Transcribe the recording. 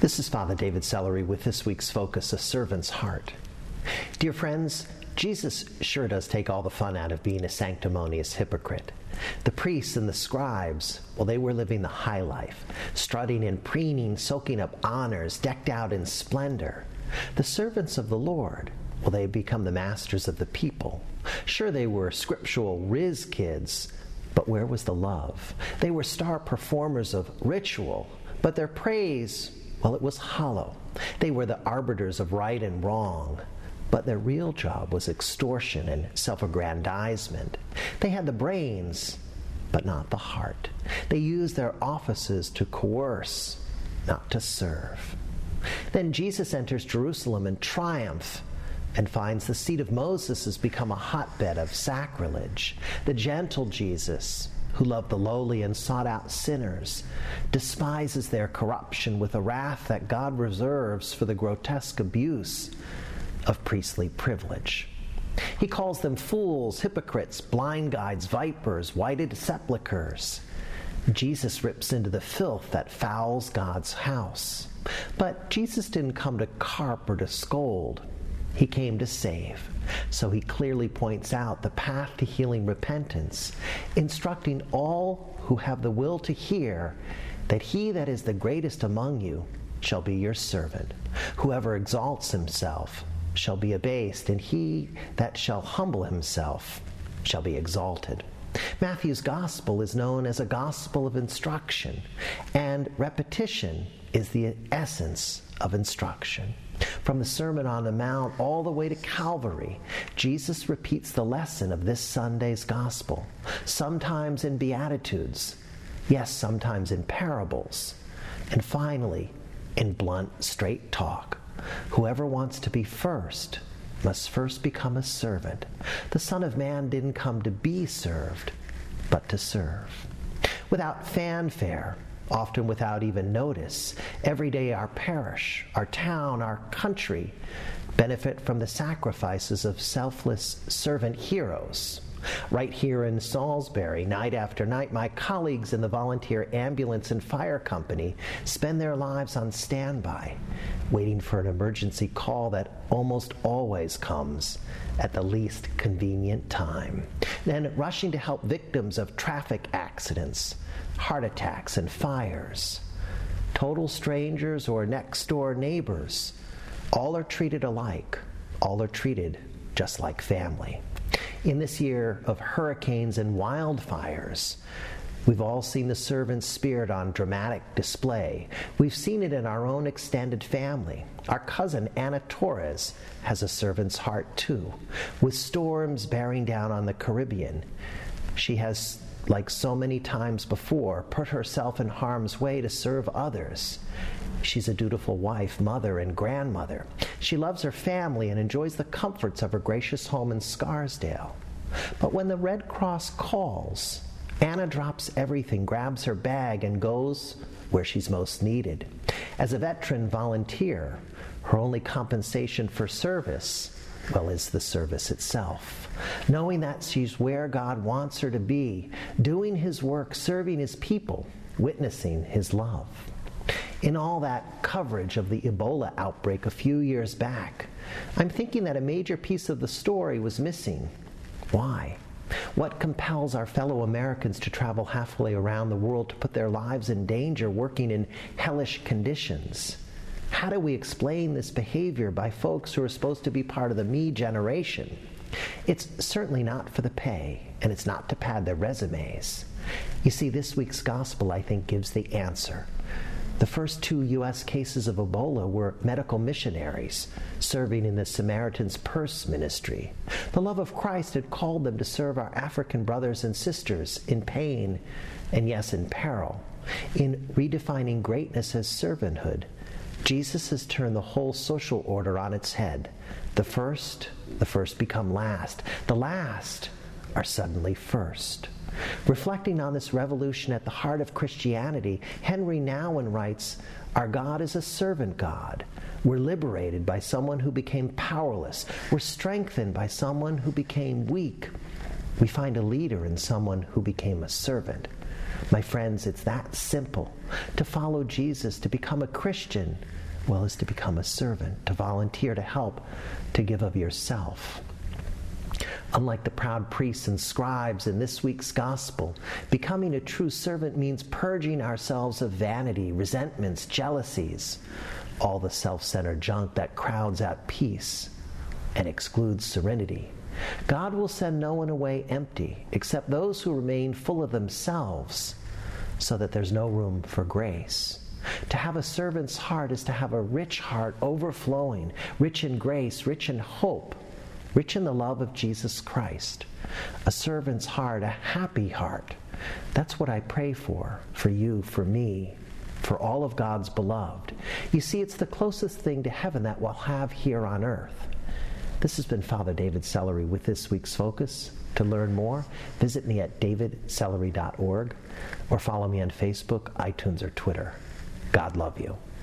This is Father David Sellery with this week's focus, A Servant's Heart. Dear friends, Jesus sure does take all the fun out of being a sanctimonious hypocrite. The priests and the scribes, well, they were living the high life, strutting and preening, soaking up honors, decked out in splendor. The servants of the Lord, well, they become the masters of the people. Sure, they were scriptural whiz kids, but where was the love? They were star performers of ritual, but their praise, well, it was hollow. They were the arbiters of right and wrong, but their real job was extortion and self-aggrandizement. They had the brains, but not the heart. They used their offices to coerce, not to serve. Then Jesus enters Jerusalem in triumph and finds the seat of Moses has become a hotbed of sacrilege. The gentle Jesus, who loved the lowly and sought out sinners, despises their corruption with a wrath that God reserves for the grotesque abuse of priestly privilege. He calls them fools, hypocrites, blind guides, vipers, whited sepulchres. Jesus rips into the filth that fouls God's house. But Jesus didn't come to carp or to scold. He came to save. So he clearly points out the path to healing repentance, instructing all who have the will to hear that he that is the greatest among you shall be your servant. Whoever exalts himself shall be abased, and he that shall humble himself shall be exalted. Matthew's gospel is known as a gospel of instruction, and repetition is the essence of instruction. From the Sermon on the Mount all the way to Calvary, Jesus repeats the lesson of this Sunday's gospel, sometimes in Beatitudes, yes, sometimes in parables, and finally in blunt, straight talk. Whoever wants to be first must first become a servant. The Son of Man didn't come to be served, but to serve. Without fanfare, often without even notice, every day our parish, our town, our country benefit from the sacrifices of selfless servant heroes. Right here in Salisbury, night after night, my colleagues in the volunteer ambulance and fire company spend their lives on standby, waiting for an emergency call that almost always comes at the least convenient time. Then rushing to help victims of traffic accidents, heart attacks, and fires. Total strangers or next-door neighbors, all are treated alike. All are treated just like family. In this year of hurricanes and wildfires, we've all seen the servant spirit on dramatic display. We've seen it in our own extended family. Our cousin Anna Torres has a servant's heart too. With storms bearing down on the Caribbean, she has, like so many times before, put herself in harm's way to serve others. She's a dutiful wife, mother, and grandmother. She loves her family and enjoys the comforts of her gracious home in Scarsdale. But when the Red Cross calls, Anna drops everything, grabs her bag, and goes where she's most needed. As a veteran volunteer, her only compensation for service, well, is the service itself. Knowing that she's where God wants her to be, doing his work, serving his people, witnessing his love. In all that coverage of the Ebola outbreak a few years back, I'm thinking that a major piece of the story was missing. Why? What compels our fellow Americans to travel halfway around the world to put their lives in danger working in hellish conditions? How do we explain this behavior by folks who are supposed to be part of the me generation? It's certainly not for the pay, and it's not to pad their resumes. You see, this week's gospel, I think, gives the answer. The first 2 U.S. cases of Ebola were medical missionaries serving in the Samaritan's Purse ministry. The love of Christ had called them to serve our African brothers and sisters in pain and, yes, in peril. In redefining greatness as servanthood, Jesus has turned the whole social order on its head. The first become last. The last are suddenly first. Reflecting on this revolution at the heart of Christianity, Henry Nouwen writes, "Our God is a servant God. We're liberated by someone who became powerless. We're strengthened by someone who became weak. We find a leader in someone who became a servant. My friends, it's that simple. To follow Jesus, to become a Christian, well, is to become a servant, to volunteer, to help, to give of yourself. Unlike the proud priests and scribes in this week's gospel, becoming a true servant means purging ourselves of vanity, resentments, jealousies, all the self-centered junk that crowds out peace and excludes serenity. God will send no one away empty, except those who remain full of themselves, so that there's no room for grace. To have a servant's heart is to have a rich heart overflowing, rich in grace, rich in hope, rich in the love of Jesus Christ. A servant's heart, a happy heart. That's what I pray for you, for me, for all of God's beloved. You see, it's the closest thing to heaven that we'll have here on earth. This has been Father David Sellery with this week's Focus. To learn more, visit me at davidsellery.org or follow me on Facebook, iTunes, or Twitter. God love you.